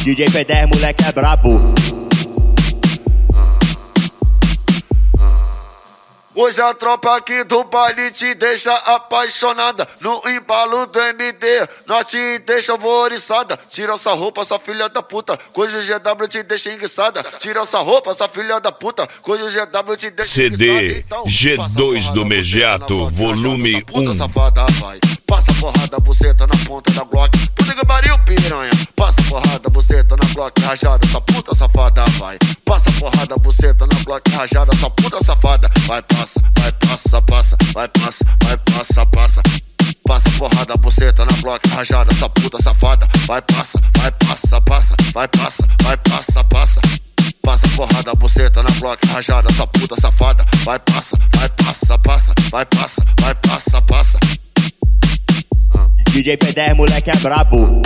DJ P10, moleque é brabo. Hoje a tropa aqui do baile te deixa apaixonada. No embalo do MD, nós te deixa alvoriçada. Tira essa roupa, essa filha da puta, coisa o GW te deixa enguiçada. Tira essa roupa, essa filha da puta, coisa o GW te deixa CD então, G2 do Mejato, volume 1. Safada, vai. Passa porrada, buceta na ponta da Glock. Puta que pariu, piranha. Passa porrada, buceta na Glock rajada. Essa puta safada, vai. Passa porrada, buceta na Glock rajada. Essa puta safada, vai, passa, vai, passa, passa, vai, passa, vai, passa, passa. Passa porrada, buceta na Glock rajada. Essa puta safada, vai, passa, vai, passa, passa, vai, passa, vai, passa, passa. Passa porrada, buceta na Glock rajada. Essa puta safada, vai, passa, vai, passa, passa, vai, passa, vai, passa, passa. DJ P10, moleque é brabo.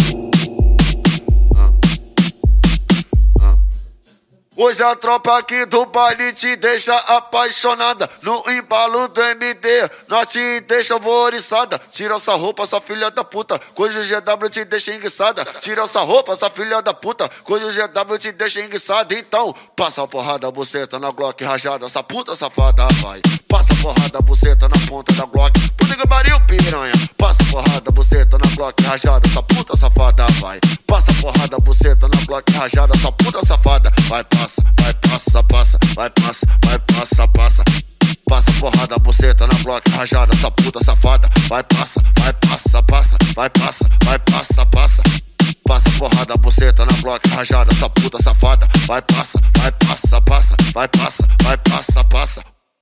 Hoje a tropa aqui do baile te deixa apaixonada. No embalo do MD, nós te deixa alvoriçada. Tira essa roupa, essa filha da puta, coisa o GW te deixa enguiçada. Tira essa roupa, essa filha da puta, coisa o GW te deixa enguiçada. Então, passa a porrada, buceta na Glock rajada. Essa puta safada, vai. Passa a porrada, buceta na ponta da Glock. Puta que pariu, piranha. Passa a porrada, buceta na Glock rajada. Essa puta safada, vai. Passa a porrada, buceta na Glock rajada. Essa puta safada, vai, passa, vai, passa, passa, vai, passa, vai, passa, passa. Passa porrada, buceta na Glock rajada. Essa puta safada, vai, passa, vai, passa, passa, vai, passa, vai, passa, passa. Passa porrada, buceta na Glock rajada. Essa puta safada, vai, passa, vai, passa, passa, vai, passa, vai, passa, passa.